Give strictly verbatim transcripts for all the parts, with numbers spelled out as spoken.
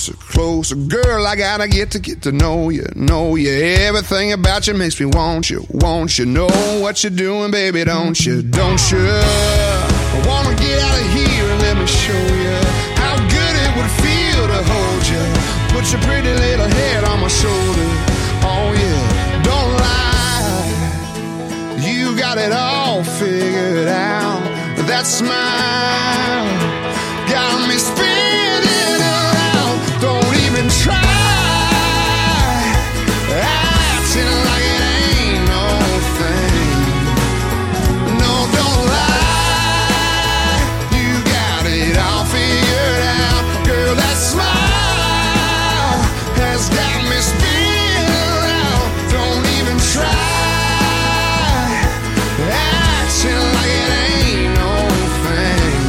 closer, closer. Girl, I gotta get to get to know you, know you. Everything about you makes me want you, want you. Know what you're doing, baby, don't you, don't you? I wanna get out of here and let me show you how good it would feel to hold you. Put your pretty little head on my shoulder. Oh yeah, don't lie. You got it all figured out. That smile got me spinning around. Don't even try acting like it ain't no thing. No, don't lie. You got it all figured out. Girl, that smile has got me spinning around. Don't even try acting like it ain't no thing.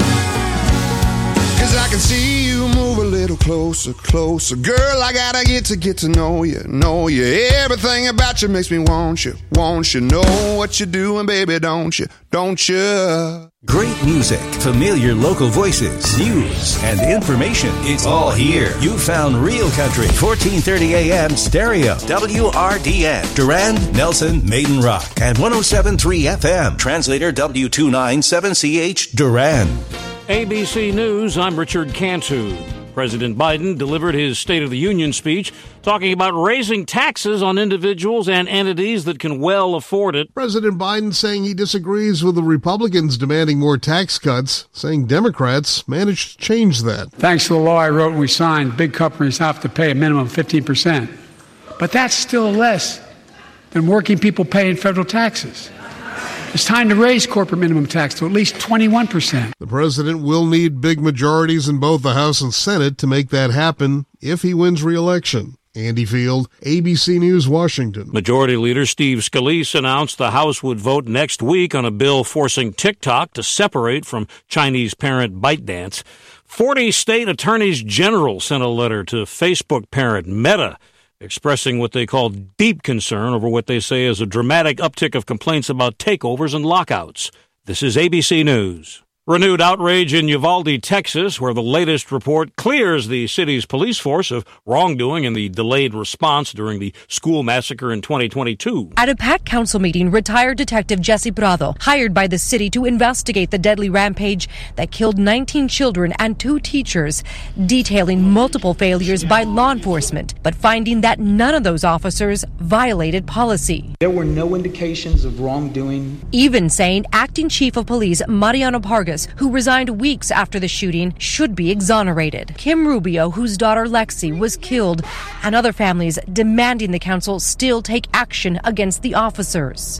'Cause I can see you move a little closer, closer. Girl, I gotta get to get to know you, know you. Everything about you makes me want you, want you. Know what you're doing, baby, don't you, don't you? Great music, familiar local voices, news, and information. It's all here. You found Real Country, fourteen thirty a.m. stereo. W R D N, Durand, Nelson, Maiden Rock, and one oh seven point three F M. Translator W two nine seven C H, Durand. A B C News, I'm Richard Cantu. President Biden delivered his State of the Union speech talking about raising taxes on individuals and entities that can well afford it. President Biden saying he disagrees with the Republicans demanding more tax cuts, saying Democrats managed to change that. Thanks to the law I wrote and we signed, big companies have to pay a minimum of fifteen percent. But that's still less than working people pay in federal taxes. It's time to raise corporate minimum tax to at least twenty-one percent. The president will need big majorities in both the House and Senate to make that happen if he wins re-election. Andy Field, A B C News, Washington. Majority Leader Steve Scalise announced the House would vote next week on a bill forcing TikTok to separate from Chinese parent ByteDance. forty state attorneys general sent a letter to Facebook parent Meta, expressing what they call deep concern over what they say is a dramatic uptick of complaints about takeovers and lockouts. This is A B C News. Renewed outrage in Uvalde, Texas, where the latest report clears the city's police force of wrongdoing in the delayed response during the school massacre in twenty twenty-two. At a packed council meeting, retired Detective Jesse Prado, hired by the city to investigate the deadly rampage that killed nineteen children and two teachers, detailing multiple failures by law enforcement, but finding that none of those officers violated policy. There were no indications of wrongdoing. Even saying acting chief of police Mariano Pargas, who resigned weeks after the shooting, should be exonerated. Kim Rubio, whose daughter Lexi was killed, and other families demanding the council still take action against the officers.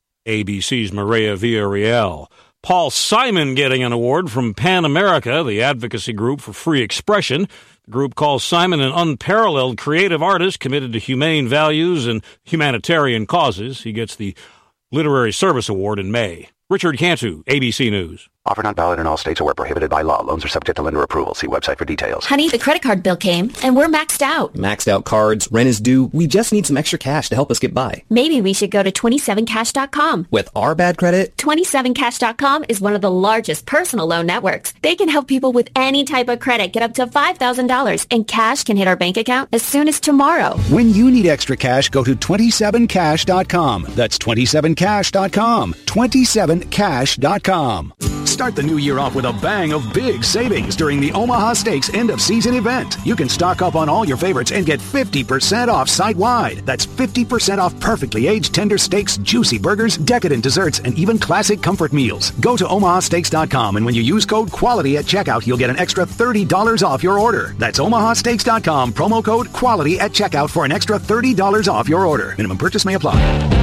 A B C's Maria Villarreal. Paul Simon getting an award from PAN America, the advocacy group for free expression. The group calls Simon an unparalleled creative artist committed to humane values and humanitarian causes. He gets the Literary Service Award in May. Richard Cantu, A B C News. Offer not valid in all states or where prohibited by law. Loans are subject to lender approval. See website for details. Honey, the credit card bill came, and we're maxed out. Maxed out cards, rent is due. We just need some extra cash to help us get by. Maybe we should go to twenty-seven cash dot com. With our bad credit? twenty-seven cash dot com is one of the largest personal loan networks. They can help people with any type of credit get up to five thousand dollars, and cash can hit our bank account as soon as tomorrow. When you need extra cash, go to twenty-seven cash dot com. That's twenty-seven cash dot com. twenty-seven cash dot com. Start the new year off with a bang of big savings during the Omaha Steaks end-of-season event. You can stock up on all your favorites and get fifty percent off site-wide. That's fifty percent off perfectly aged tender steaks, juicy burgers, decadent desserts, and even classic comfort meals. Go to omaha steaks dot com, and when you use code QUALITY at checkout, you'll get an extra thirty dollars off your order. That's omaha steaks dot com, promo code QUALITY at checkout for an extra thirty dollars off your order. Minimum purchase may apply.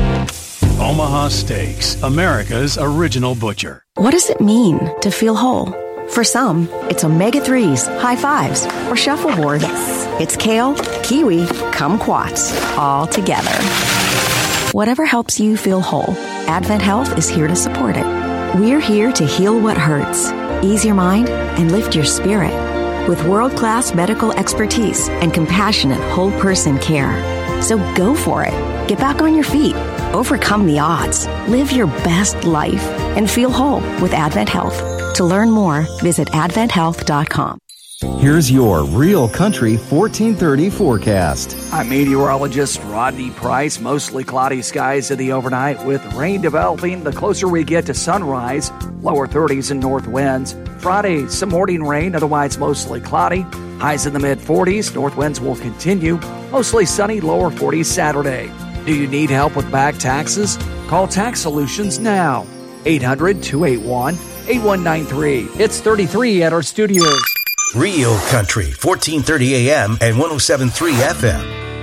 Omaha Steaks, America's original butcher. What does it mean to feel whole? For some, it's omega threes, high fives, or shuffleboard. Yes. It's kale, kiwi, kumquats, all together. Whatever helps you feel whole, Advent Health is here to support it. We're here to heal what hurts, ease your mind, and lift your spirit with world-class medical expertise and compassionate whole-person care. So go for it. Get back on your feet. Overcome the odds. Live your best life and feel whole with Advent Health. To learn more, visit advent health dot com. Here's your Real Country fourteen thirty forecast. I'm meteorologist Rodney Price. Mostly cloudy skies in the overnight with rain developing the closer we get to sunrise. Lower thirties and north winds. Friday, some morning rain, otherwise mostly cloudy. Highs in the mid forties. North winds will continue. Mostly sunny, lower forties Saturday. Do you need help with back taxes? Call Tax Solutions now. eight hundred, two eight one, eight one nine three. It's thirty-three at our studios. Real Country, fourteen thirty A M and one oh seven point three F M.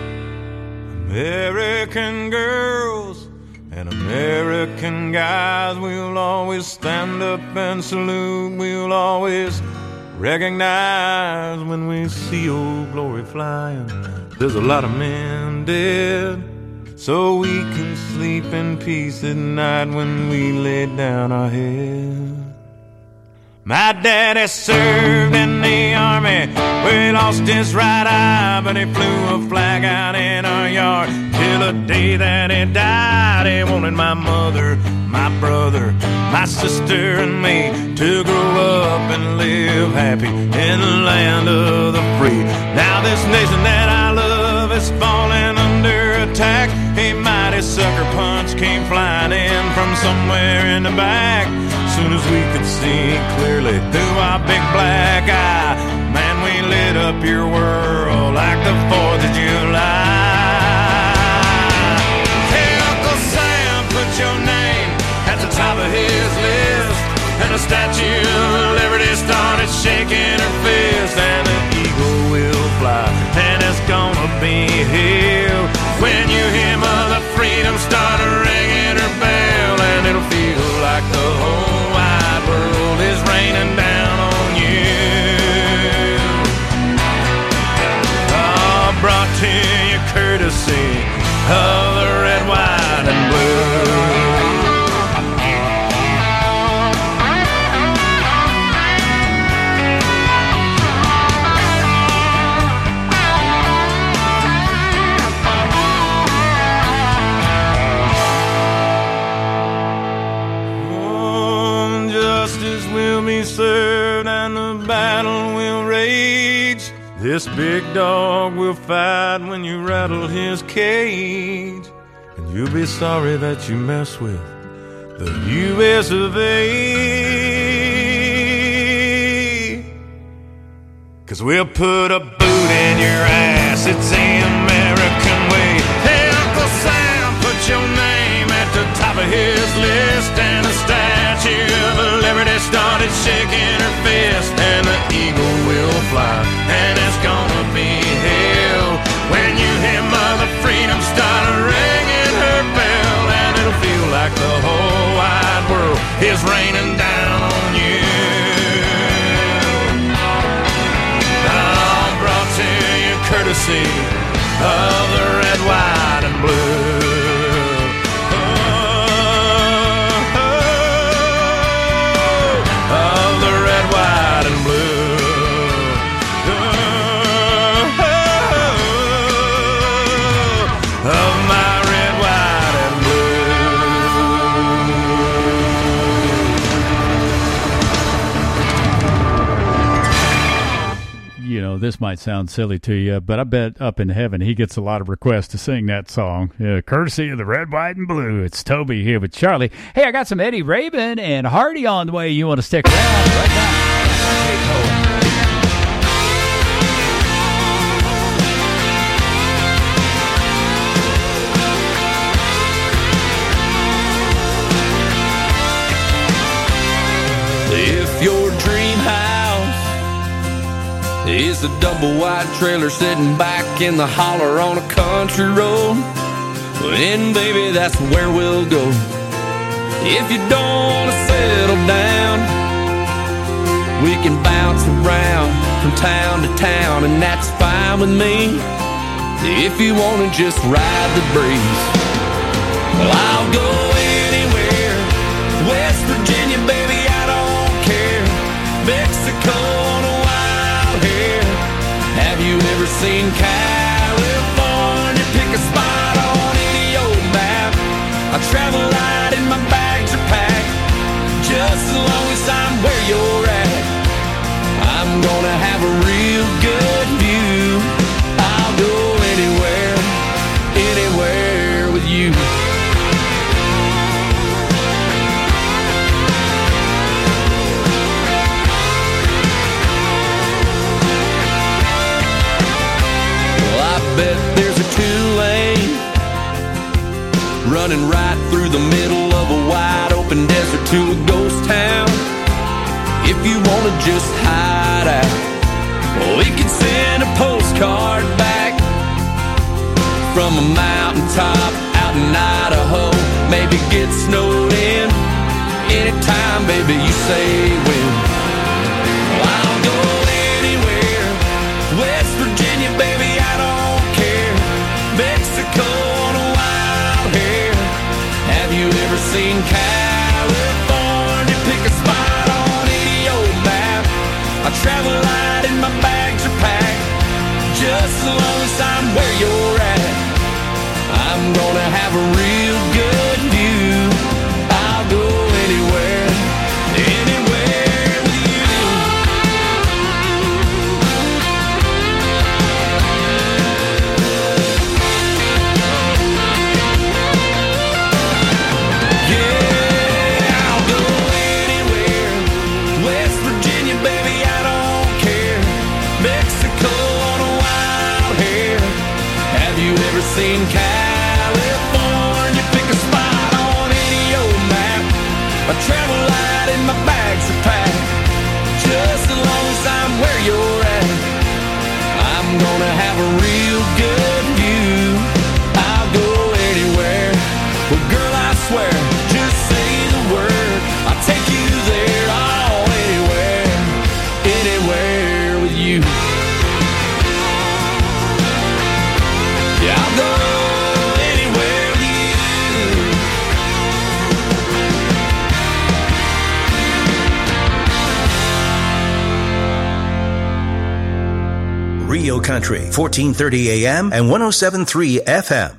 American girls and American guys, we'll always stand up and salute. We'll always recognize when we see old glory flying. There's a lot of men dead, so we can sleep in peace at night when we lay down our head. My daddy served in the army, where he lost his right eye, but he flew a flag out in our yard till the day that he died. He wanted my mother, my brother, my sister and me to grow up and live happy in the land of the free. Now this nation that I love is falling under attack. A mighty sucker punch came flying in from somewhere in the back. Soon as we could see clearly through our big black eye, man, we lit up your world like the fourth of July. Hey, Uncle Sam, put your name at the top of his list, and the Statue of Liberty started shaking her fist, and the eagle will fly, and it's gonna be here when you hear Mother Freedom start ringing her bell, and it'll feel like the whole world is raining down on you. Oh, brought to you courtesy of the red, white, and blue. Served and the battle will rage. This big dog will fight when you rattle his cage, and you'll be sorry that you mess with the U S of A. 'Cause we'll put a boot in your ass, it's the American way. Hey, Uncle Sam, put your name at the top of his list, and the Statue of Liberty started shaking her fist, and the eagle will fly, and it's gonna be hell when you hear Mother Freedom start ringing her bell, and it'll feel like the whole wide world is raining down on you. Oh, brought to you courtesy of the red, white, and blue. This might sound silly to you, but I bet up in heaven he gets a lot of requests to sing that song. Uh, courtesy of the red, white, and blue. It's Toby here with Charlie. Hey, I got some Eddie Rabin and Hardy on the way. You want to stick around right now? If your dream house is a double wide trailer sitting back in the holler on a country road, then baby, that's where we'll go. If you don't want to settle down, we can bounce around from town to town, and that's fine with me. If you want to just ride the breeze, well, I'll go anywhere. West Virginia, baby, I don't care. Mexico on a wild hair. Have you ever seen California? Pick a spot on any old map. I travel light and my bags are packed, just as long as I'm where you're at. I'm gonna have a real running right through the middle of a wide open desert to a ghost town. If you wanna just hide out, we could send a postcard back from a mountaintop out in Idaho. Maybe get snowed in anytime, baby, you say when. I'll go anywhere, West Virginia, baby, I don't care. Mexico on a wild hair. Have you ever seen California? Pick a spot on any old map. I travel light and my bags are packed, just as long as I'm where you're at. I'm gonna have a real good view. I'll go anywhere, anywhere with you. Yeah, I'll go anywhere. West Virginia, baby, I don't care. Mexico on a wild hair. Have you ever seen California? Pick a spot on any old map. I travel light and my bags are packed, just as long as I'm where you're at. I'm gonna have a real good view. I'll go anywhere. Well, girl, I swear, just say the word, I'll take you there. Oh, anywhere, anywhere with you. Yeah, I'll go anywhere with you. Rio Country, fourteen thirty A M and one oh seven point three F M.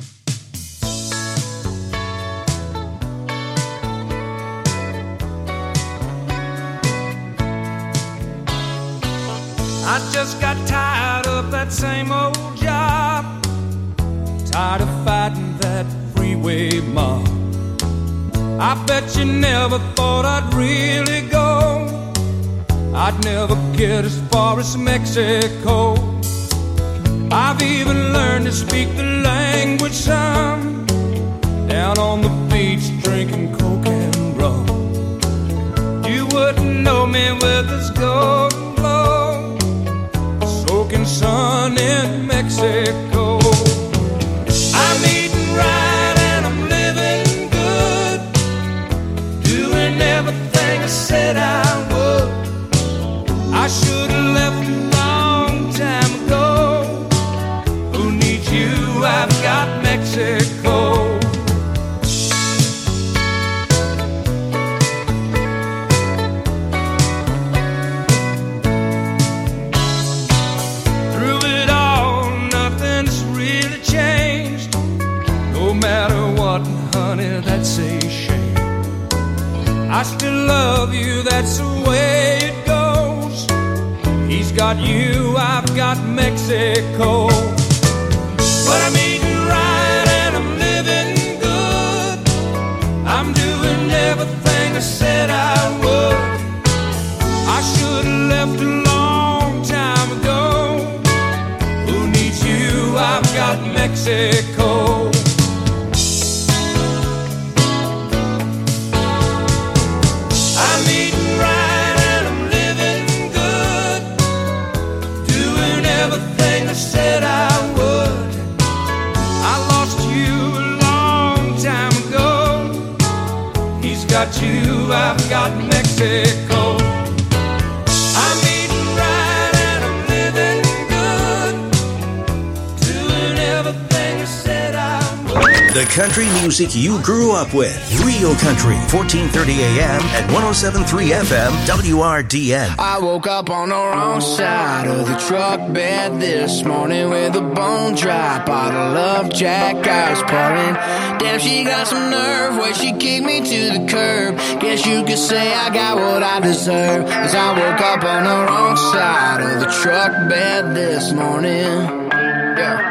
I just got tired of that same old job, tired of fighting that freeway mob. I bet you never thought I'd really go. I'd never get as far as Mexico. I've even learned to speak the language some, down on the beach drinking coke and rum. You wouldn't know me with this golden glow, soaking sun in Mexico. I'm eating right and I'm living good, doing everything I said I would. I should have left a long time ago. Who needs you? I've got Mexico. Through it all, nothing's really changed. No matter what, honey, that's a shame. I still love you, that's the way it goes. He's got you, I've got Mexico. But I'm eating right and I'm living good. I'm doing everything I said I would. I should have left a long time ago. Who needs you? I've got Mexico. I'm eating right and I'm living good, doing everything I said I would. I lost you a long time ago. He's got you, I've got Mexico. I'm eating right and I'm living good, doing everything I said I would. The country music you grew up with. Rio Country, fourteen thirty A M and one oh seven point three F M, W R D N. I woke up on the wrong side of the truck bed this morning with a bone dry bottle of Jack Ice pouring. Damn, she got some nerve where she kicked me to the curb. Guess you could say I got what I deserve, 'cause I woke up on the wrong side of the truck bed this morning. Yeah.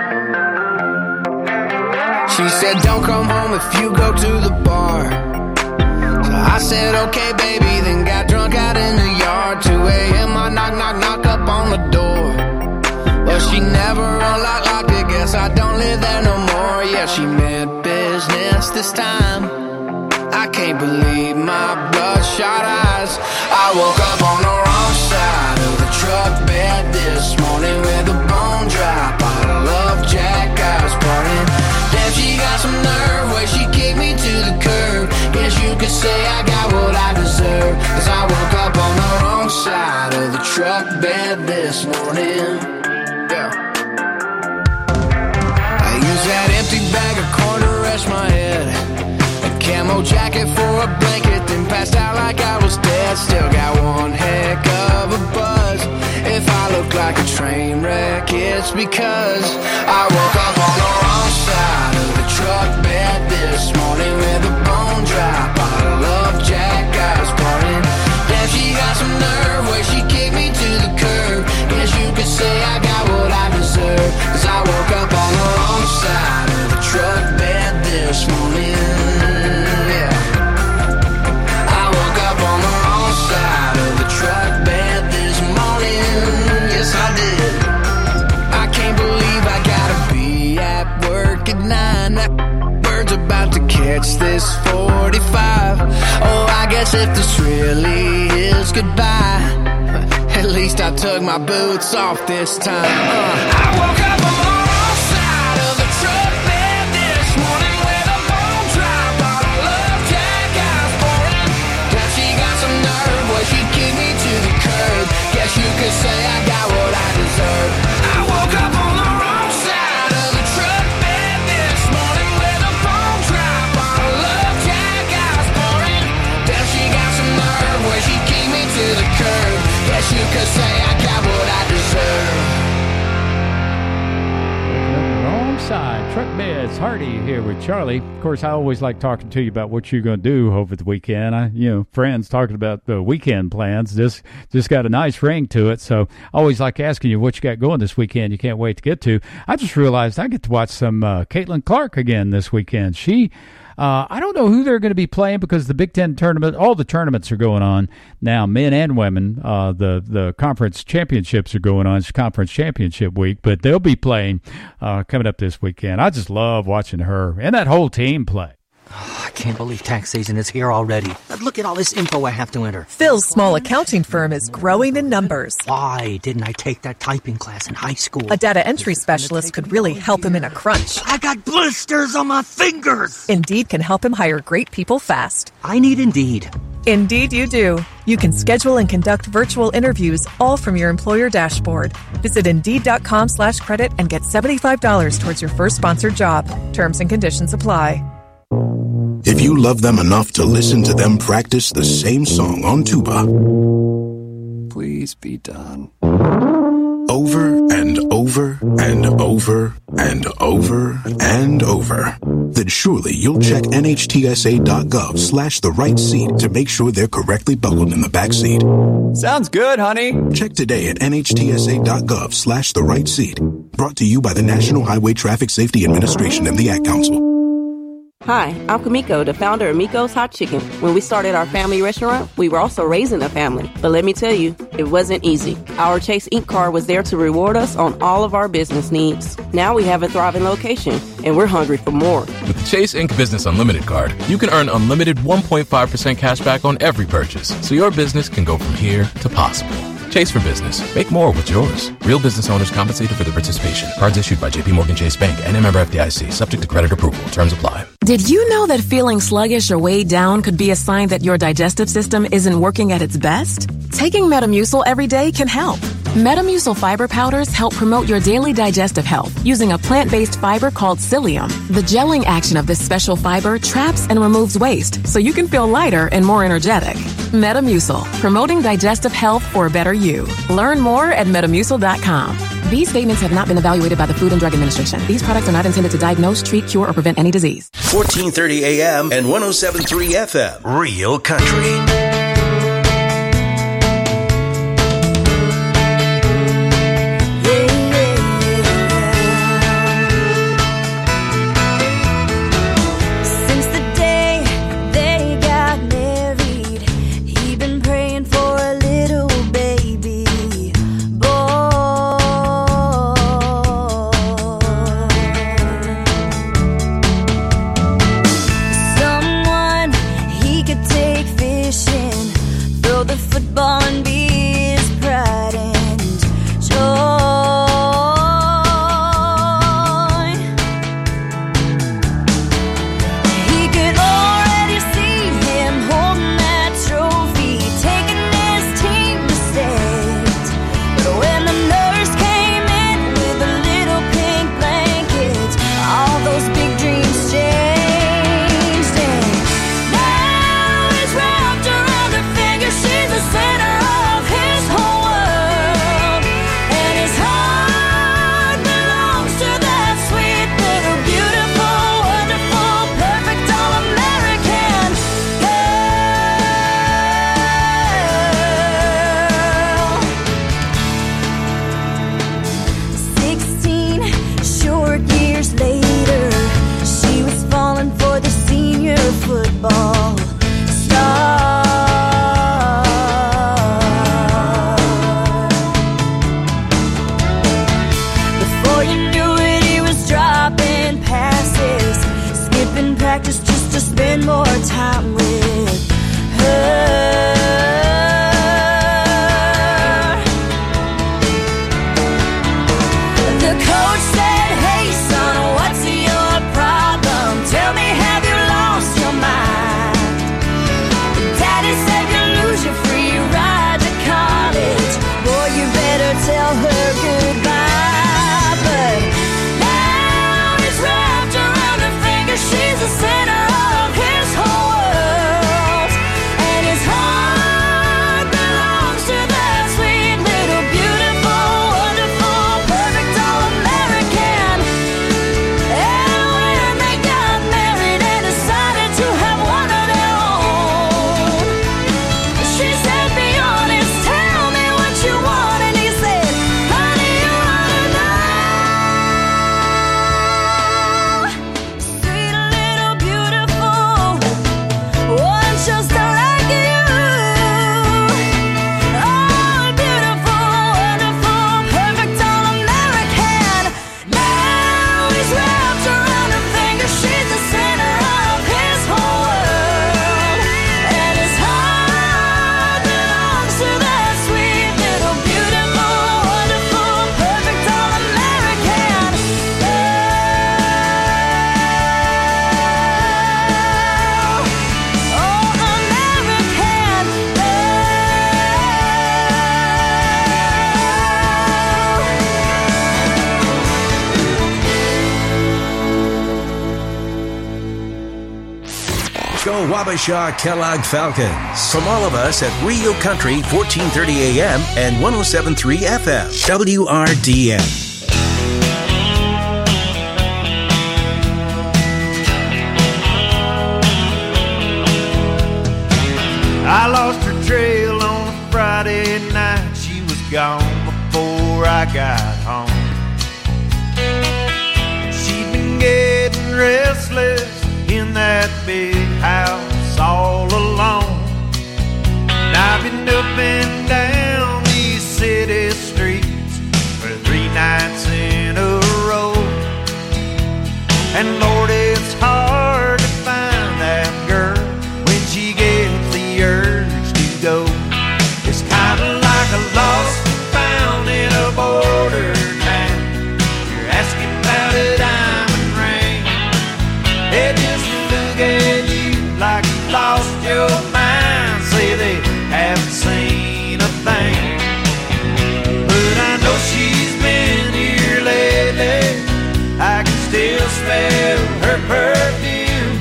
She said, don't come home if you go to the bar. So I said, okay, baby, then got drunk out in the yard. two a.m. I knock, knock, knock up on the door. Well, she never unlocked, locked it. Guess I don't live there no more. Yeah, she meant business this time. I can't believe my bloodshot eyes. I woke up on the wrong side of the truck bed this morning with a bone dry bottle of Jack I was pouring. Damn, she got some nerve where she kicked me to the curb. Guess you could say I got what I deserve, 'cause I woke up on the wrong side of the truck bed this morning. Yeah. I used that empty bag of corn to rest my head, a camo jacket for a blanket, then passed out like I was dead. Still got one heck of a buzz. If I look like a train wreck, it's because I woke up on the wrong side of the truck bed this morning with a bone dry bottle of Jack I was pouring. Damn, she got some nerve where she kicked me to the curb. Guess you could say I got what I deserve, 'cause I woke up on the wrong side of the truck bed this morning. Yeah. I woke up on the wrong side of the truck bed this morning. Yes, I did. I can't believe I gotta be at work at nine. That bird's about to catch this forty-five. Oh, I guess if this really is goodbye, at least I took my boots off this time. Uh, I woke up on the wrong side of the truck bed this morning with a bone dry bottle of Jack I was pouring. Now she got some nerve where she kicked me to the curb. Guess you could say I got what I deserve. I woke up on the wrong side of the truck bed this morning with a bone dry bottle of Jack I was pouring. Now she got some nerve where she kicked me to the curb. Guess you could say I got what I deserve. Wrong side. Truck Beds. Hardy here with Charlie. Of course, I always like talking to you about what you're going to do over the weekend. I, you know, friends talking about the weekend plans. This just got a nice ring to it. So I always like asking you what you got going this weekend you can't wait to get to. I just realized I get to watch some uh, Caitlin Clark again this weekend. She... Uh, I don't know who they're going to be playing because the Big Ten tournament, all the tournaments are going on now, men and women. Uh, the, the conference championships are going on. It's conference championship week, but they'll be playing uh, coming up this weekend. I just love watching her and that whole team play. Oh, I can't believe tax season is here already. Look at all this info I have to enter. Phil's small accounting firm is growing in numbers. Why didn't I take that typing class in high school? A data entry specialist could really help him in a crunch. I got blisters on my fingers. Indeed can help him hire great people fast. I need Indeed. Indeed you do. You can schedule and conduct virtual interviews all from your employer dashboard. Visit Indeed.com slash credit and get seventy-five dollars towards your first sponsored job. Terms and conditions apply. If you love them enough to listen to them practice the same song on tuba, please be done. Over and over and over and over and over, then surely you'll check nhtsa.gov slash the right seat to make sure they're correctly buckled in the back seat. Sounds good, honey. Check today at nhtsa.gov slash the right seat. Brought to you by the National Highway Traffic Safety Administration and the Ad Council. Hi, I'm Kamiko, the founder of Miko's Hot Chicken. When we started our family restaurant, we were also raising a family. But let me tell you, it wasn't easy. Our Chase Incorporated card was there to reward us on all of our business needs. Now we have a thriving location, and we're hungry for more. With the Chase Incorporated Business Unlimited card, you can earn unlimited one point five percent cash back on every purchase, so your business can go from here to possible. Chase for business. Make more with yours. Real business owners compensated for their participation. Cards issued by J P Morgan Chase Bank and a member F D I C. Subject to credit approval. Terms apply. Did you know that feeling sluggish or weighed down could be a sign that your digestive system isn't working at its best? Taking Metamucil every day can help. Metamucil fiber powders help promote your daily digestive health using a plant-based fiber called psyllium. The gelling action of this special fiber traps and removes waste so you can feel lighter and more energetic. Metamucil, promoting digestive health for a better you. Learn more at metamucil dot com. These statements have not been evaluated by the Food and Drug Administration. These products are not intended to diagnose, treat, cure, or prevent any disease. fourteen thirty A M and one oh seven point three F M. Real Country. Wabasha Kellogg Falcons. From all of us at Real Country, fourteen thirty A M and one oh seven point three F M, W R D N. I lost her trail on a Friday night. She was gone before I got home. She'd been getting restless in that big house all alone. And I've been up and down these city streets for three nights in a row. And Lord, it's hard to find that girl when she gets the urge to go. It's kind of like a lost and found in a border town. You're asking about a diamond ring. They just look at you like you lost your mind. Say they haven't seen a thing. But I know she's been here lately. I can still smell her perfume.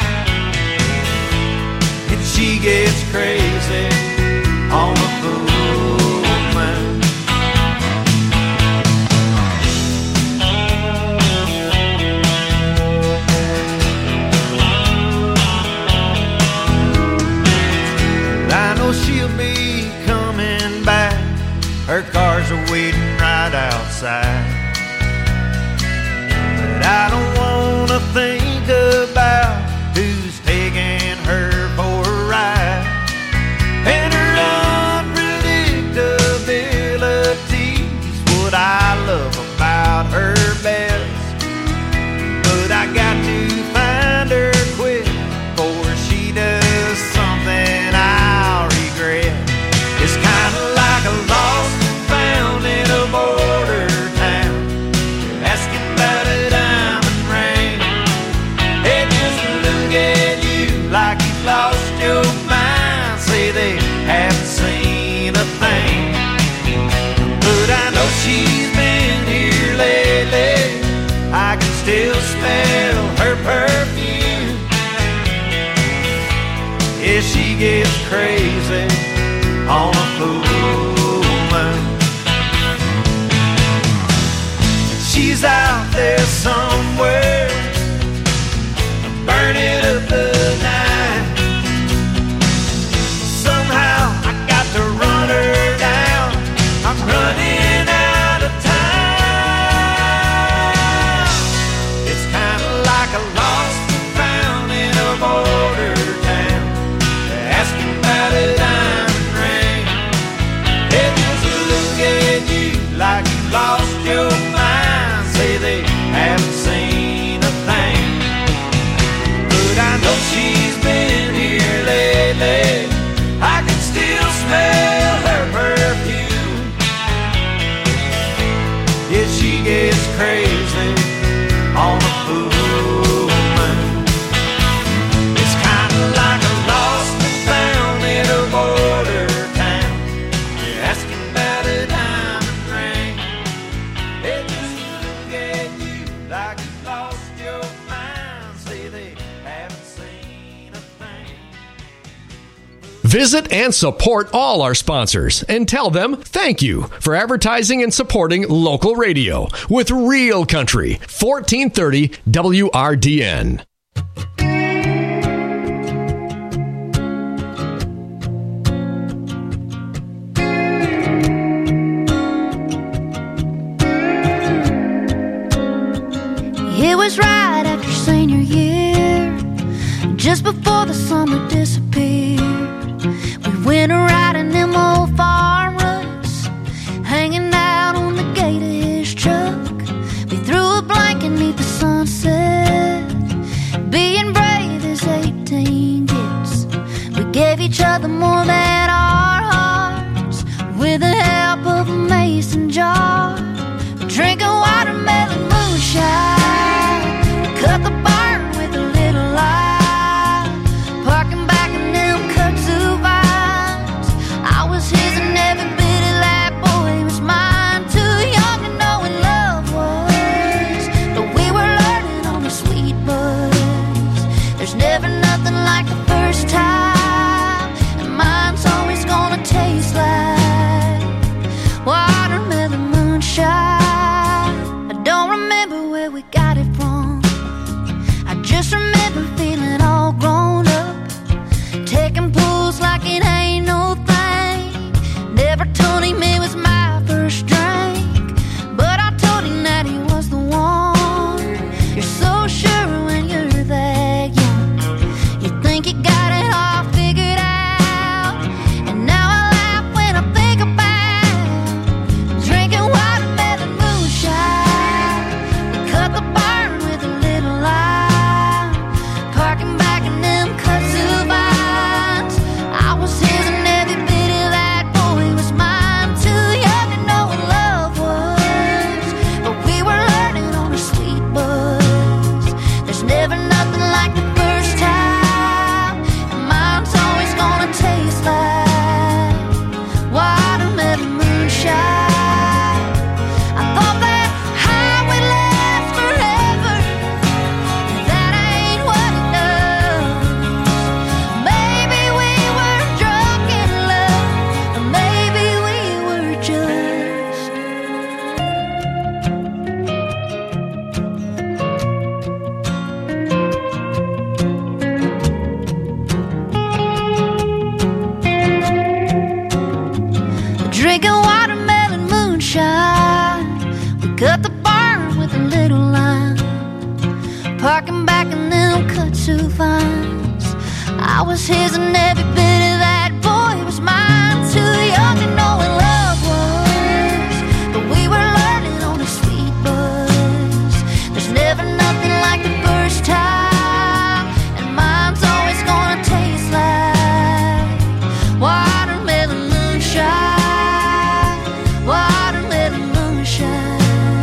And she gets crazy on the full moon. I know she'll be coming back. Her cars are waiting right outside. But I don't wanna think about who's taking her for a ride. And her unpredictability's what I love about her best. But I got to find her quick before she does something I'll regret. It's kinda like a lost and found in a border town. You're asking about a diamond ring. They just look at you like you've lost your mind. Say they haven't seen a thing. But I know she's been here lately. I can still smell her perfume. Yeah, she gets crazy on a full moon. She's out there somewhere, burning up the night. Somehow I got to run her down. I'm running out of time. It's kind of like a lost and found in a border town. They're asking about a diamond ring. They just look at you like you lost your mind. Say they haven't seen a thing. But I know she's been here lately. I can still smell her perfume. Yeah, she gets crazy on a full moon. It's kind of like a lost and found in a border town. You're asking about a diamond ring. They just look at you like you lost your mind. Say they haven't seen a thing. Visit and support all our sponsors and tell them thank you for advertising and supporting local radio with Real Country, fourteen thirty W R D N. It was right after senior year, just before the summer disappeared. We went riding them old farm roads, hanging out on the gate of his truck. We threw a blanket neath the sunset, being brave as eighteen gets. We gave each other more than our hearts, with the help of a mason jar. Drinking watermelon moonshine, cut the barn with a little light. two vines. I was his and every bit of that boy was mine. Too young to know what love was, but we were learning on a sweet buzz. There's never nothing like the first time, and mine's always gonna taste like watermelon moonshine, watermelon moonshine.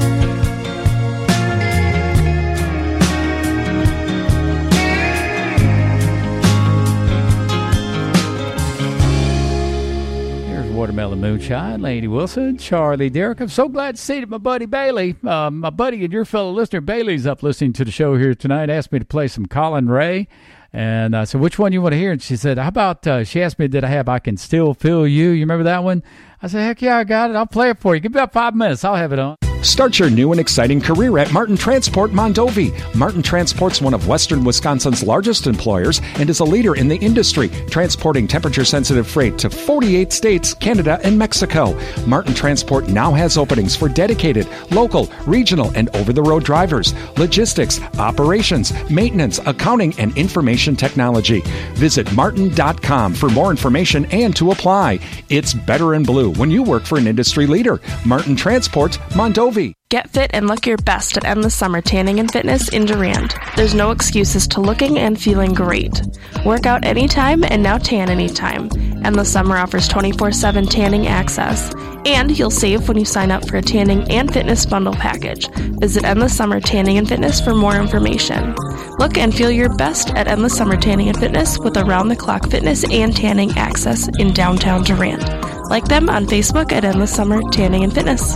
Watermelon Moonshine, Laney Wilson, Charlie Derrick. I'm so glad to see that my buddy Bailey, uh, my buddy and your fellow listener Bailey's up listening to the show here tonight. Asked me to play some Colin Ray, and I said, which one you want to hear? And she said, how about, uh, she asked me, did I have I Can Still Feel You? You remember that one? I said, heck yeah, I got it. I'll play it for you. Give me about five minutes. I'll have it on. Start your new and exciting career at Martin Transport Mondovi. Martin Transport's one of western Wisconsin's largest employers and is a leader in the industry, transporting temperature-sensitive freight to forty-eight states, Canada, and Mexico. Martin Transport now has openings for dedicated, local, regional, and over-the-road drivers, logistics, operations, maintenance, accounting, and information technology. Visit martin dot com for more information and to apply. It's better in blue when you work for an industry leader. Martin Transport Mondovi. Get fit and look your best at Endless Summer Tanning and Fitness in Durand. There's no excuses to looking and feeling great. Work out anytime and now tan anytime. Endless Summer offers twenty-four seven tanning access. And you'll save when you sign up for a tanning and fitness bundle package. Visit Endless Summer Tanning and Fitness for more information. Look and feel your best at Endless Summer Tanning and Fitness with around-the-clock fitness and tanning access in downtown Durand. Like them on Facebook at Endless Summer Tanning and Fitness.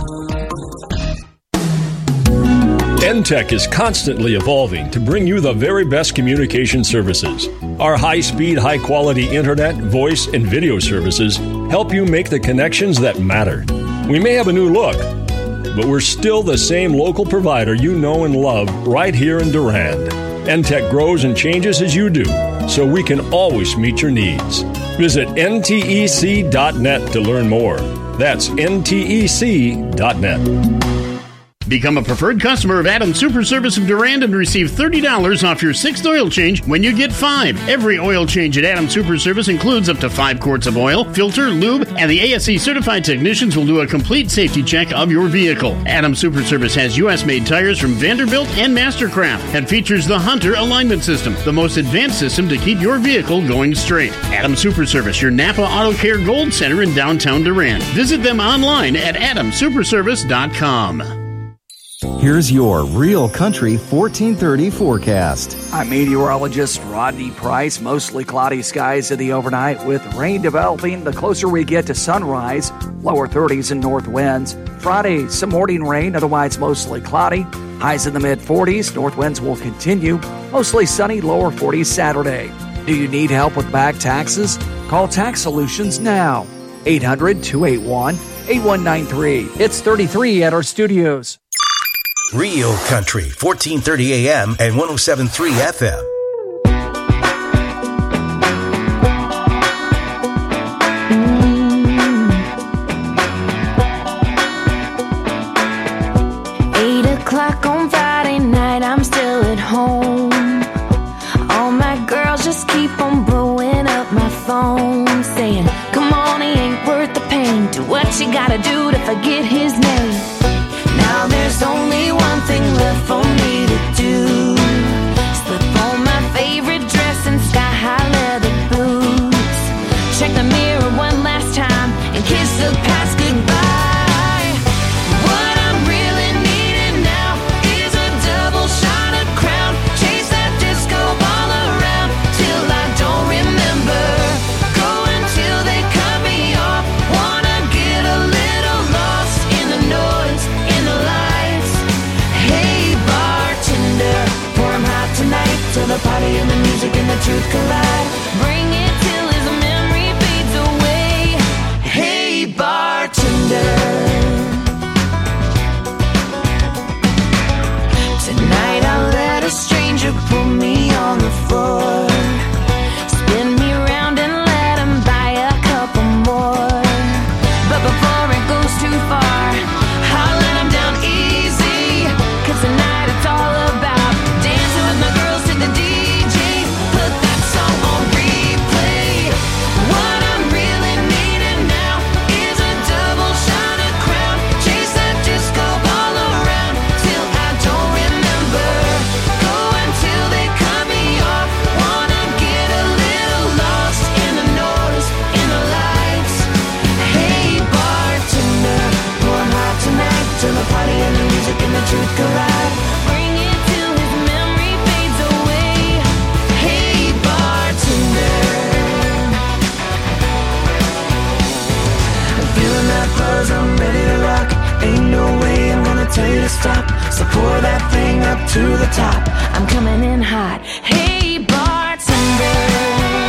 N Tech is constantly evolving to bring you the very best communication services. Our high-speed, high-quality internet, voice, and video services help you make the connections that matter. We may have a new look, but we're still the same local provider you know and love right here in Durand. N Tech grows and changes as you do, so we can always meet your needs. Visit N T E C dot net to learn more. That's N T E C dot net. Become a preferred customer of Adams Super Service of Durand and receive thirty dollars off your sixth oil change when you get five. Every oil change at Adams Super Service includes up to five quarts of oil, filter, lube, and the A S C certified technicians will do a complete safety check of your vehicle. Adams Super Service has U S made tires from Vanderbilt and Mastercraft and features the Hunter alignment system, the most advanced system to keep your vehicle going straight. Adams Super Service, your Napa Auto Care Gold Center in downtown Durand. Visit them online at adams super service dot com. Here's your Real Country fourteen thirty forecast. I'm meteorologist Rodney Price. Mostly cloudy skies in the overnight with rain developing the closer we get to sunrise. Lower thirties and north winds. Friday, some morning rain, otherwise mostly cloudy. Highs in the mid forties. North winds will continue. Mostly sunny, lower forties Saturday. Do you need help with back taxes? Call Tax Solutions now. eight hundred, two eight one, eight one nine three. It's thirty-three at our studios. Real Country, fourteen thirty A M and one oh seven point three F M. Eight o'clock on Friday night, I'm still at home. All my girls just keep on blowing up my phone, saying, come on, he ain't worth the pain. Do what you gotta do to forget his name. Now there's only one thing left for me to do. Slip on my favorite dress and sky-high leather boots. Check the mirror one last time and kiss the past goodbye. What I'm really needing now is a double shot of Crown. Chase that disco ball around till I don't remember. Go until they cut me off. Wanna get a little lost in the noise, in the lights. Hey, bar. cause I'm ready to rock. Ain't no way I'm gonna tell you to stop. So pour that thing up to the top. I'm coming in hot. Hey, bartender.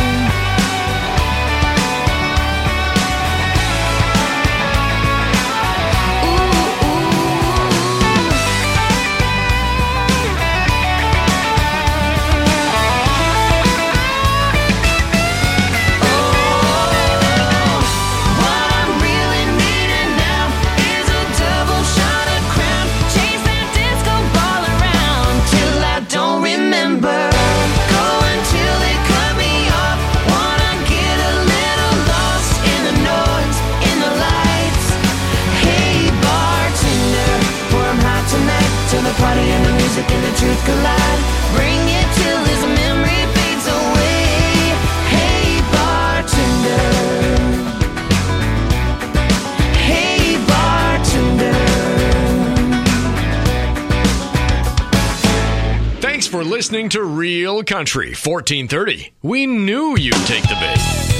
Party and the music and the truth collide. Bring it till this memory fades away. Hey bartender. Hey bartender. Thanks for listening to Real Country fourteen thirty. We knew you'd take the bait.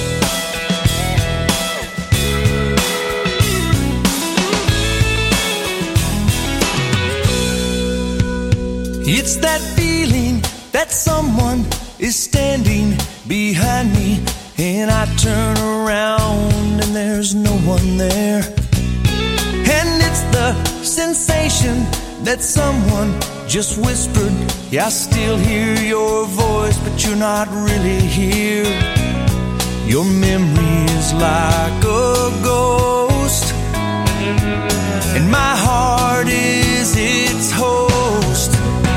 It's that feeling that someone is standing behind me, and I turn around and there's no one there. And it's the sensation that someone just whispered, yeah, I still hear your voice, but you're not really here. Your memory is like a ghost, and my heart is its host.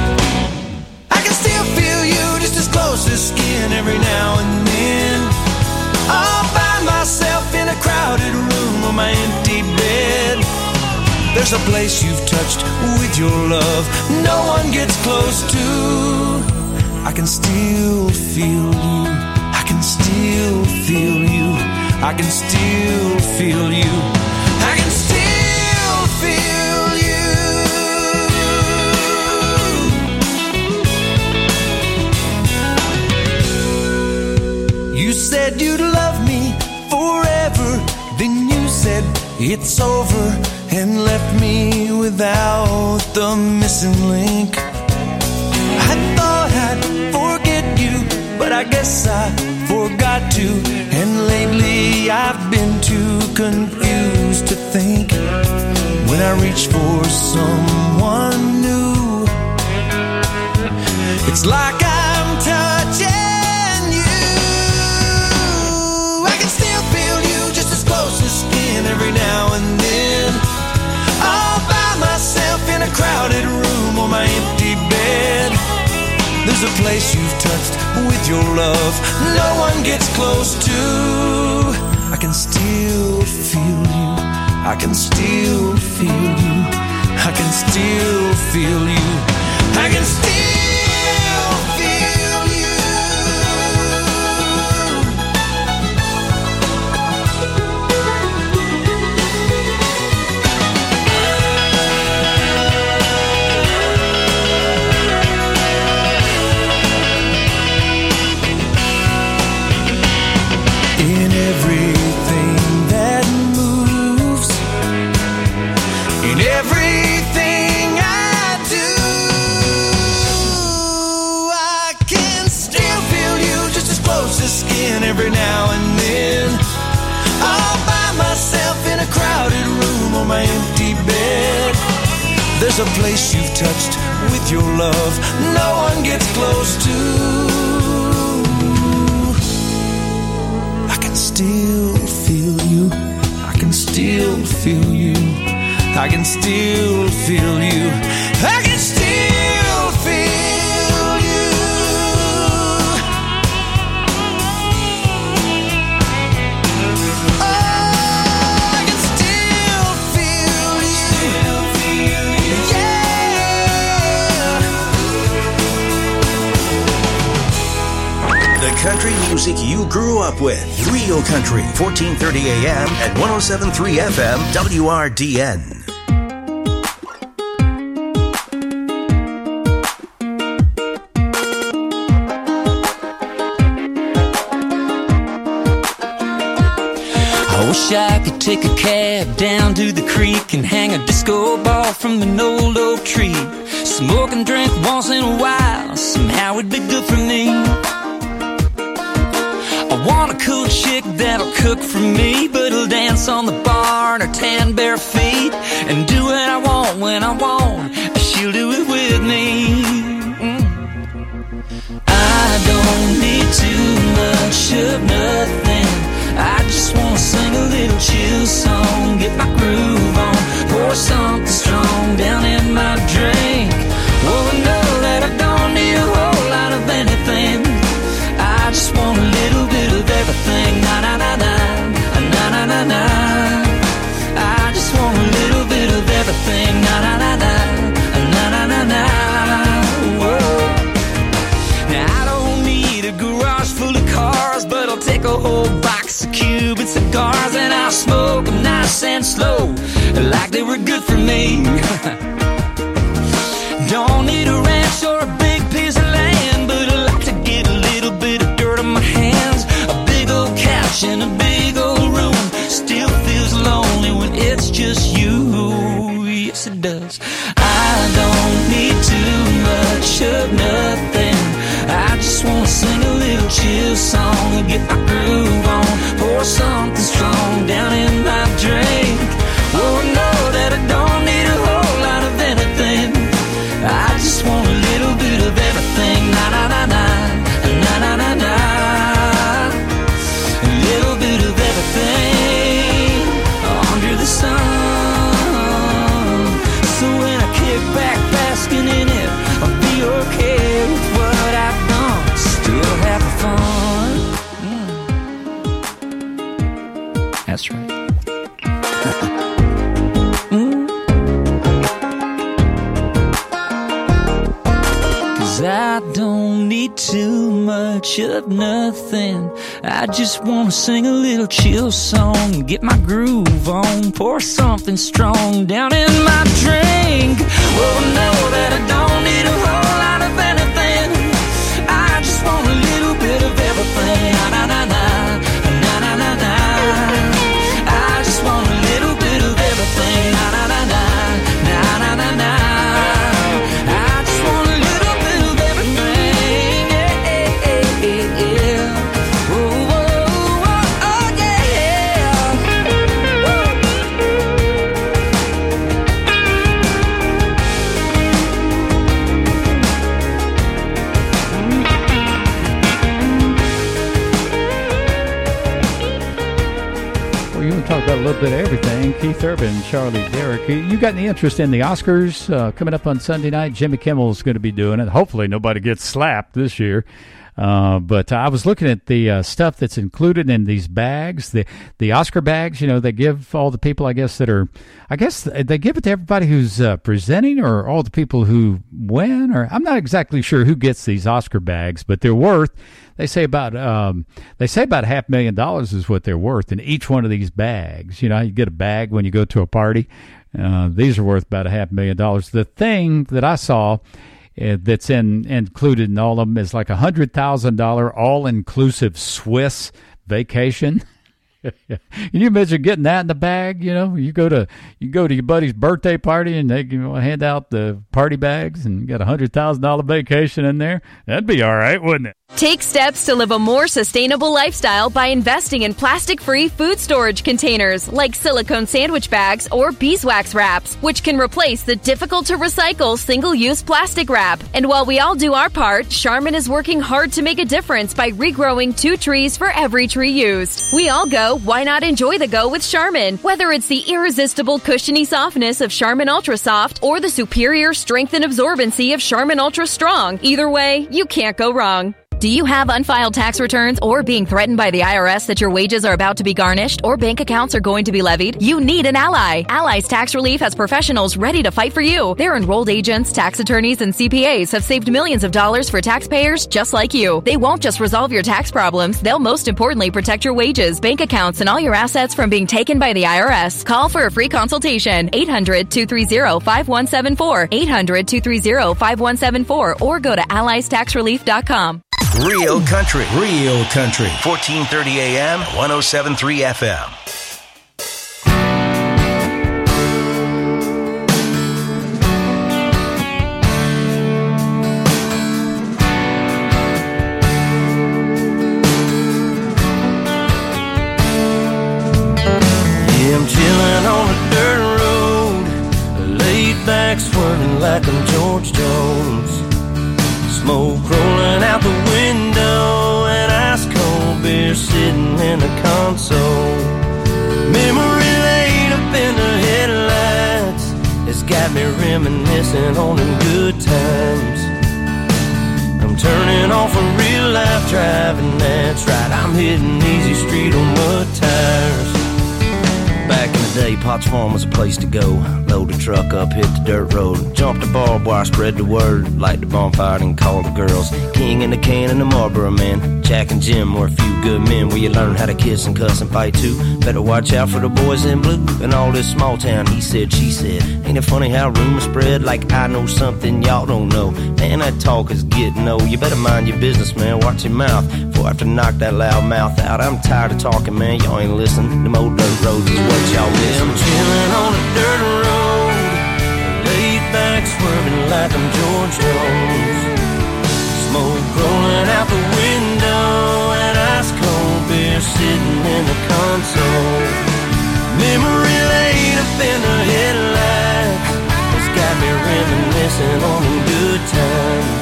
Close as skin every now and then. All by myself in a crowded room on my empty bed. There's a place you've touched with your love no one gets close to. I can still feel you. I can still feel you. I can still feel you. I can still feel you. You said you'd love me forever, then you said it's over and left me without the missing link. I thought I'd forget you, but I guess I forgot to. And lately I've been too confused to think. When I reach for someone new, it's like I'm touching. Every now and then, all by myself in a crowded room on my empty bed. There's a place you've touched with your love no one gets close to. I can still feel you. I can still feel you. I can still feel you. I can still feel you. Every now and then, all by myself in a crowded room on my empty bed. There's a place you've touched with your love no one gets close to. I can still feel you. I can still feel you. I can still feel you. I can still feel you. Country music you grew up with. Real Country, fourteen thirty A M and one oh seven point three F M W R D N. wish I could take a cab down to the creek and hang a disco ball from an old oak tree. Smoke and drink once in a while, somehow it'd be good for me. I want a cool chick that'll cook for me, but will dance on the bar in her tan bare feet and do what I want when I want. She'll do it with me. Mm. I don't need too much of nothing. I just wanna sing a little chill song, get my groove on, pour something strong down in my drink. Oh, know that I don't need a whole lot of anything. I just want a little bit of everything. Na na na na, na na na na. I just want a little bit of everything. Na na na na, na na na na. Whoa. Now I don't need a garage full of cars, but I'll take a whole box of Cuban cigars and I'll smoke them nice and slow, like they were good for me. Don't need a ranch or a big piece of land, but I like to get a little bit of dirt on my hands. A big old couch in a big old room still feels lonely when it's just you. Yes, it does. I don't need too much of nothing. I just wanna sing a little chill song and get my groove on, pour something strong down in my drink. Oh, know that I don't need a whole lot of anything. I just want a little bit of everything. Na na na na, na na na na. A little bit of everything under the sun. So when I kick back basking in it, I'll be okay with what I've done. Still having fun. Mm. That's right. I don't need too much of nothing. I just wanna sing a little chill song, get my groove on, pour something strong down in my drink. Well, know that I don't need a whole lot of anything. I just want a little bit of everything. Na na na na, na na na na. I just want a little bit of everything. Na na na na, na na na na. Talk about a little bit of everything. Keith Urban, Charlie Derrick. You got any interest in the Oscars uh, coming up on Sunday night? Jimmy Kimmel's going to be doing it. Hopefully nobody gets slapped this year. Uh, but I was looking at the uh, stuff that's included in these bags, the the Oscar bags. You know, they give all the people, I guess, that are, I guess they give it to everybody who's uh, presenting, or all the people who win, or I'm not exactly sure who gets these Oscar bags, but they're worth. They say about um, they say about half a million dollars is what they're worth in each one of these bags. You know, you get a bag when you go to a party. Uh, these are worth about a half a million dollars. The thing that I saw uh, that's in included in all of them is like a hundred thousand dollar all inclusive Swiss vacation. Can you imagine getting that in the bag? You know, you go to you go to your buddy's birthday party and they you know, hand out the party bags and you got a hundred thousand dollar vacation in there. That'd be all right, wouldn't it? Take steps to live a more sustainable lifestyle by investing in plastic-free food storage containers like silicone sandwich bags or beeswax wraps, which can replace the difficult-to-recycle single-use plastic wrap. And while we all do our part, Charmin is working hard to make a difference by regrowing two trees for every tree used. We all go, why not enjoy the go with Charmin? Whether it's the irresistible cushiony softness of Charmin Ultra Soft or the superior strength and absorbency of Charmin Ultra Strong, either way, you can't go wrong. Do you have unfiled tax returns or being threatened by the I R S that your wages are about to be garnished or bank accounts are going to be levied? You need an ally. Allies Tax Relief has professionals ready to fight for you. Their enrolled agents, tax attorneys, and C P As have saved millions of dollars for taxpayers just like you. They won't just resolve your tax problems. They'll most importantly protect your wages, bank accounts, and all your assets from being taken by the I R S. Call for a free consultation. eight hundred, two three zero, five one seven four. eight hundred, two three zero, five one seven four or go to allies tax relief dot com. Real country, real country. fourteen thirty A M, one oh seven point three F M. like I'm George Jones. Smoke rolling out the window and ice cold beer sitting in the console. Memory lane up in the headlights has got me reminiscing on them good times. I'm turning off a real life driving, that's right, I'm hitting easy street on mud tires. Back in the day, Potts Farm was a place to go. Load the truck up, hit the dirt road, jump the barbed wire, spread the word, light the bonfire and call the girls. King in the can and the Marlboro man, Jack and Jim were a few good men where you learn how to kiss and cuss and fight too. Better watch out for the boys in blue and all this small town he said, she said. Ain't it funny how rumors spread like I know something y'all don't know? Man, that talk is getting old. You better mind your business, man, watch your mouth before I have to knock that loud mouth out. I'm tired of talking, man, y'all ain't listening. Them old dirt roads is what y'all miss. I'm chilling on a dirt road, laid back swerving like I'm George Jones. Smoke rolling out the window and ice cold beer sitting in the console. Memory lane up in the headlights has got me reminiscing on them good times.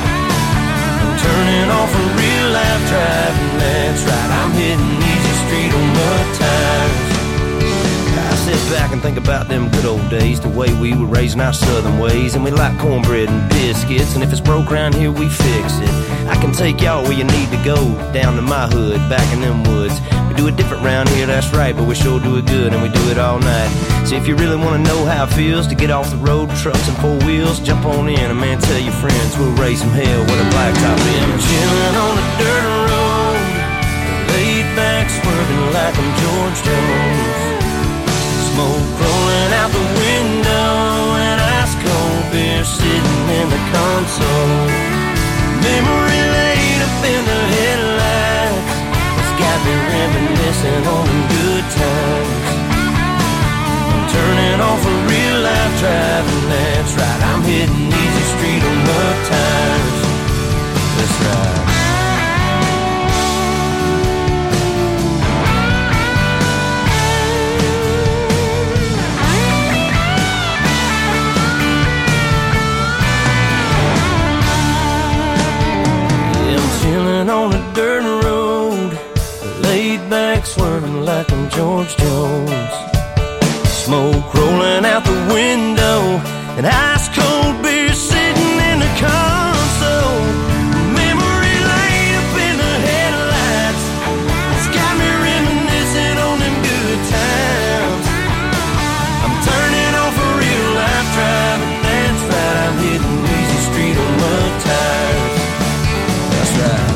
I'm turning off a real life driving, that's right, I'm hitting easy street on mud tires. I sit back and think about them good old days, the way we were raising our southern ways. And we like cornbread and biscuits, and if it's broke around here, we fix it. I can take y'all where you need to go, down to my hood, back in them woods. We do it different round here, that's right, but we sure do it good, and we do it all night. So if you really want to know how it feels to get off the road, trucks and four wheels, jump on in, and man, tell your friends we'll raise some hell with a blacktop in. I'm chilling on a dirt road, laid back swerving like I'm George Jones. Smoke rolling out the window and ice cold beer sitting in the console. Memory lane up in the headlights has got me reminiscing on them good times. I'm turning off a real life driving, that's right, I'm hitting easy street on mud tires. That's right. Chilling on a dirt road, laid back swerving like I'm George Jones. Smoke rolling out the window and ice cold beer sitting in the console. Memory lane up in the headlights, it's got me reminiscing on them good times. I'm turning off a real life driving, that's right, I'm hitting easy street on mud tires. That's right.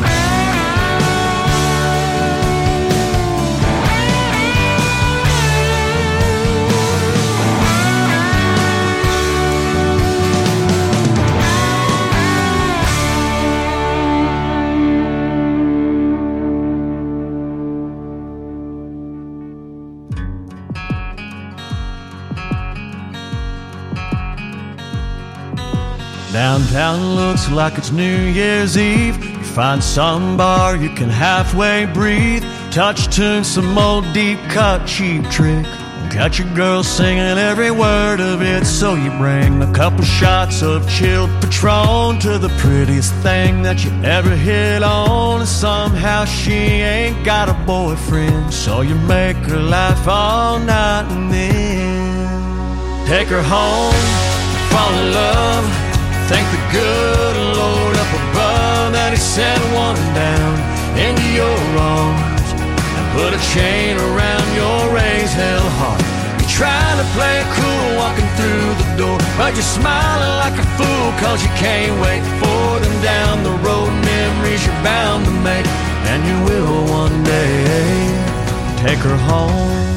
Downtown looks like it's New Year's Eve. You find some bar you can halfway breathe, touch tune some old deep cut cheap trick, and catch your girl singing every word of it. So you bring a couple shots of chilled Patron to the prettiest thing that you ever hit on, and somehow she ain't got a boyfriend, so you make her laugh all night and then take her home, fall in love. Thank the good Lord up above that He sent one down into your arms and put a chain around your raised hell heart. You're trying to play it cool walking through the door, but you're smiling like a fool cause you can't wait for them down the road memories you're bound to make, and you will one day take her home.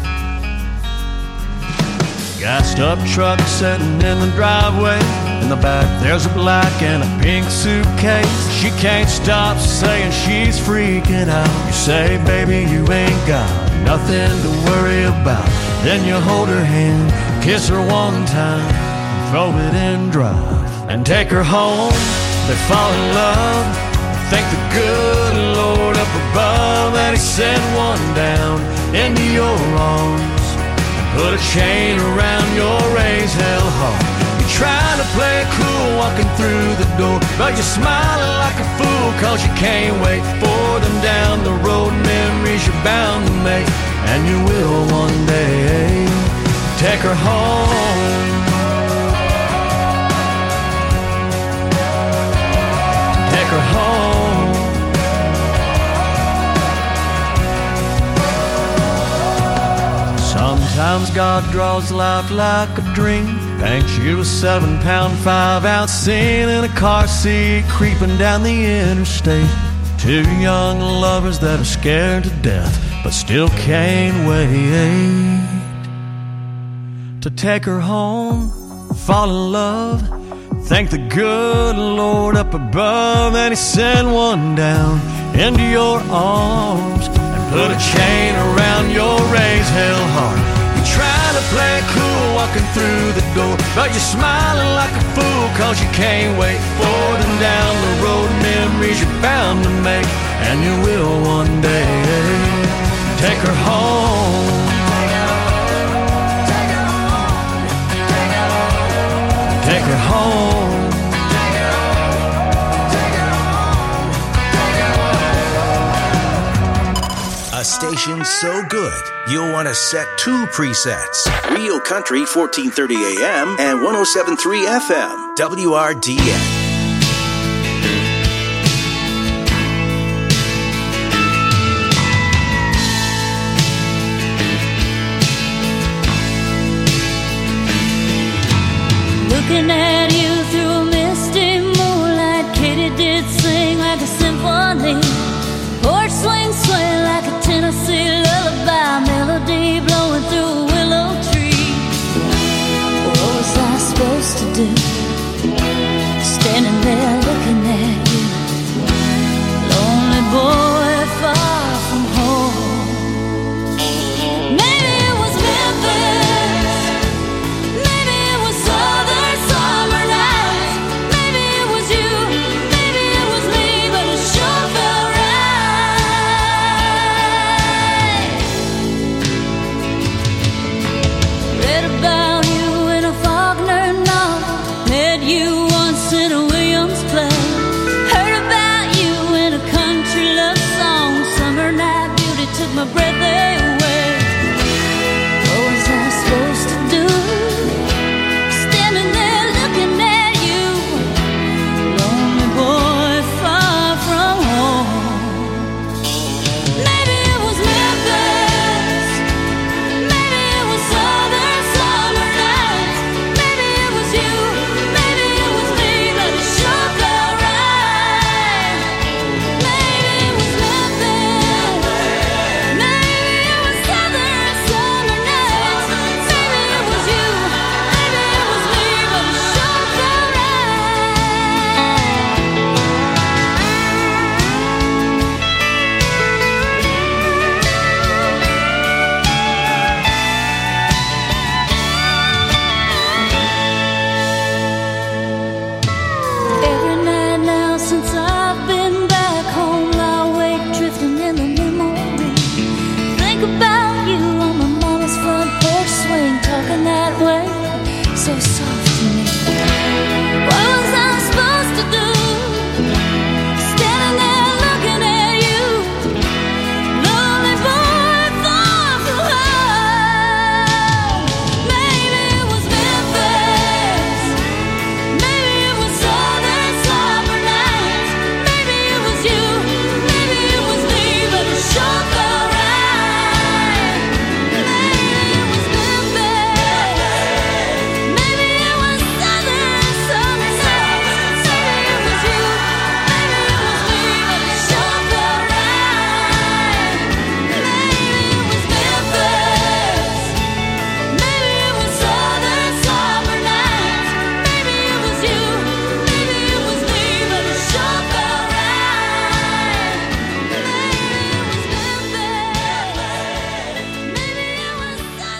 Gassed up truck sitting in the driveway. In the back there's a black and a pink suitcase. She can't stop saying she's freaking out. You say, baby, you ain't got nothing to worry about. Then you hold her hand, kiss her one time, and throw it in drive, and take her home. They fall in love. Thank the good Lord up above that He sent one down into your arms, put a chain around your raised hell heart. You're trying to play it cool walking through the door, but you're smiling like a fool cause you can't wait for them down the road. Memories you're bound to make, and you will one day. Take her home. Take her home. Sometimes God draws life like a dream, thanks you a seven pound five ounce sin in a car seat creeping down the interstate. Two young lovers that are scared to death but still can't wait to take her home, fall in love, thank the good Lord up above, and He sent one down into your arms and put a chain around your raised hell heart. You're trying to play it cool walking through the door, but you're smiling like a fool cause you can't wait for them down the road. Memories you're bound to make, and you will one day. Take her home. Take her home. A station so good, you'll want to set two presets. Real Country fourteen thirty A M and one oh seven point three F M, W R D N. Looking at you through a misty moonlight, Katie did sing like a symphony. Porch swing sway like a Tennessee lullaby, melody blowing through a willow tree. What was I supposed to do? Standing there looking at you, lonely boy far from home. Maybe it was Memphis, maybe it was Southern summer nights, maybe it was you, maybe it was me, but it sure felt right. Read about you in a Faulkner novel, met you once in a Williams play, heard about you in a country love song. Summer night beauty took my breath away. What was I supposed to do? Standing there looking at you, lonely boy far from home. Maybe it was Memphis, maybe it was Southern summer nights, maybe it was you, maybe it was me, but it sure felt right. Maybe it was Memphis, maybe it was Southern summer nights, maybe it was you, maybe it was me, but it sure felt right. Every night now since I've been back home, lie awake drifting in the memory. Think about you on my mama's front porch swing, talking that way, so soft to me. What was I supposed to do? Standing there looking at you, lonely boy far from home. Maybe it was Memphis, maybe it was Southern summer nights, maybe it was you, maybe it was me, but it sure felt right. Maybe it was Memphis, maybe it was Southern summer nights, maybe it was you, maybe it was me, but it sure felt right. Maybe it was Memphis, maybe it was Southern summer nights, maybe it was you, maybe it was me, but it sure felt right. Maybe it was Memphis, maybe it was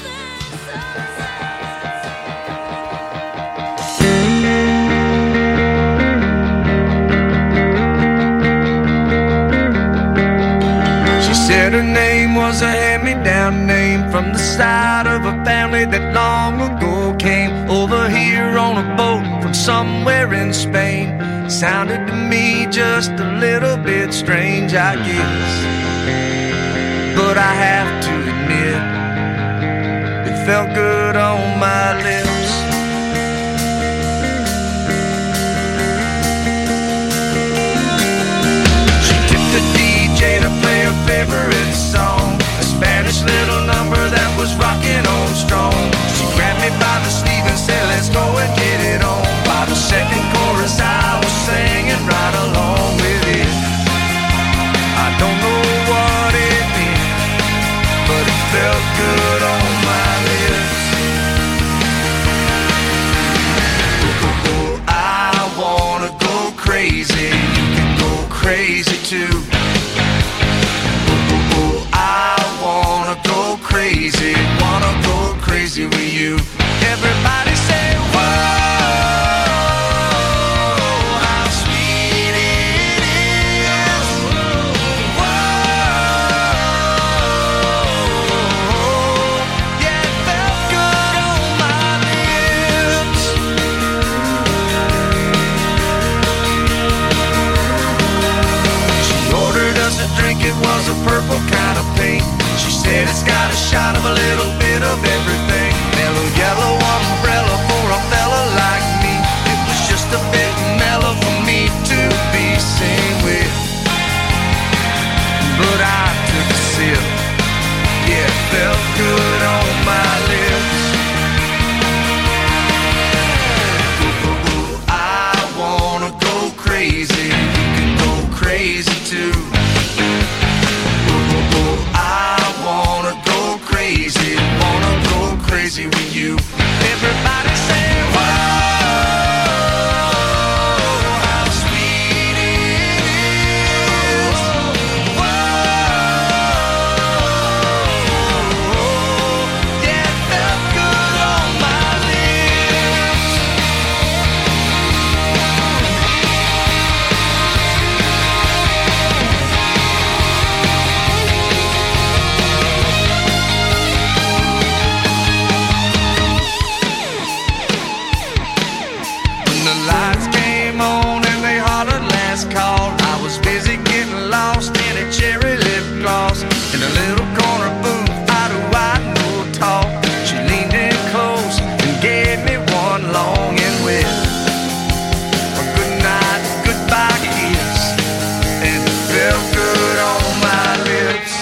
She said her name was a hand-me-down name from the side of a family that long ago came over here on a boat somewhere in Spain. Sounded to me just a little bit strange, I guess. But I have to admit, it felt good on my lips. She tipped the D J to play her favorite song, a Spanish little number that was rocking on strong. She grabbed me by the sleeve and said, let's go and get it on. By the second chorus I was singing right along with it. I don't know what it meant, but it felt good on my lips. Oh, I wanna go crazy, you can go crazy too. Oh, I wanna go crazy, wanna go crazy with you. Everybody say whoa. It was a purple kind of paint. She said it's got a shot of a little bit of everything. Mellow yellow umbrella for a fella like me. It was just a bit mellow for me to be seen with. But I took a sip. Yeah, it felt good on my lips. Ooh, I wanna go crazy. You can go crazy too. Crazy, wanna go crazy with you. Everybody say whoa, how sweet it is. Whoa, yeah, it felt good on my lips. Lights came on and they hollered last call. I was busy getting lost in a cherry lip gloss. In a little corner booth, I do I know talk. She leaned in close and gave me one long and wet, a good night, goodbye kiss, and it felt good on my lips.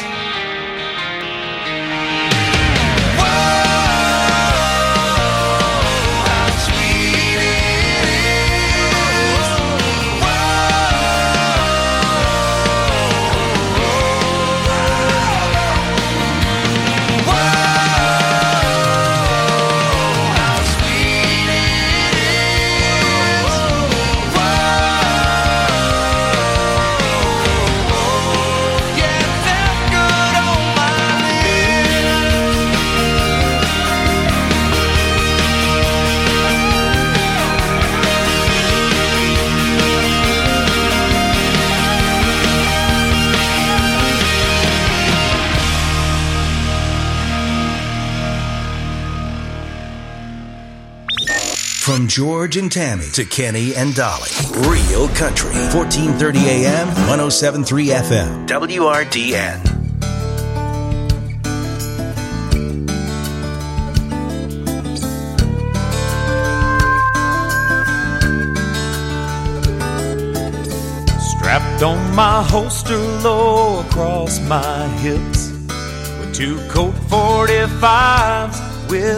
From George and Tammy to Kenny and Dolly. Real Country. fourteen thirty A M, one oh seven point three F M. W R D N. Strapped on my holster low across my hips with two Colt forty-fives with